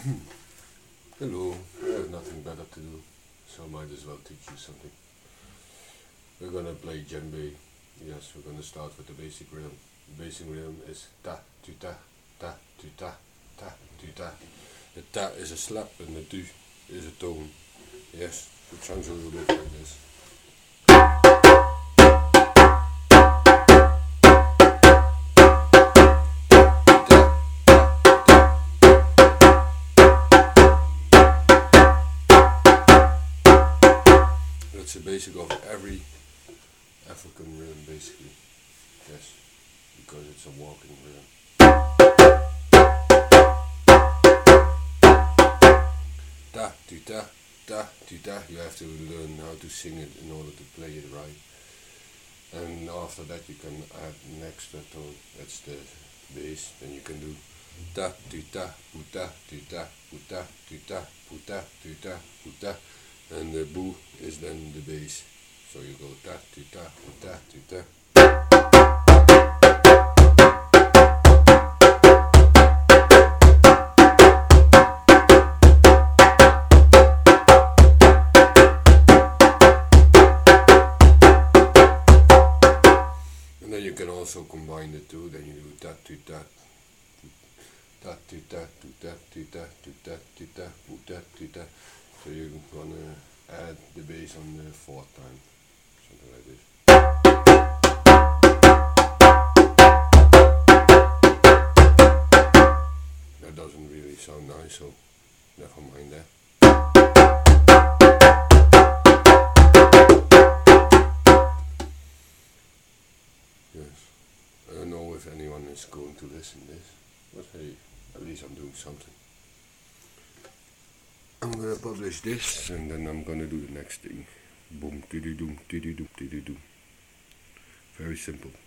Hello, I have nothing better to do, so I might as well teach you something. We're gonna play djembe. Yes, we're gonna start with the basic rhythm. The basic rhythm is ta tu ta ta tu ta ta tu ta. The ta is a slap and the tu is a tone. Yes, it sounds a little bit like this. That's the basic of every African rhythm, basically. Yes, because it's a walking rhythm. Ta tu ta ta tu ta. You have to learn how to sing it in order to play it right. And after that, you can add an extra tone. That's the bass. Then you can do ta tu ta pu ta tu ta pu ta tu ta pu ta tu ta pu ta. And the boo is then the bass. So you go ta tu ta pu ta tu ta. And then you can also combine the two. Then you do ta tu ta ta tu ta tu ta tu ta tu ta tu ta pu ta tu ta. So you're gonna add the bass on the fourth time, something like this. That doesn't really sound nice, so never mind that. Yes, I don't know if anyone is going to listen to this, but hey, at least I'm doing something. I'm gonna publish this and then I'm gonna do the next thing. Boom, doo doo doom, doo doo doom, doo doo doom. Very simple.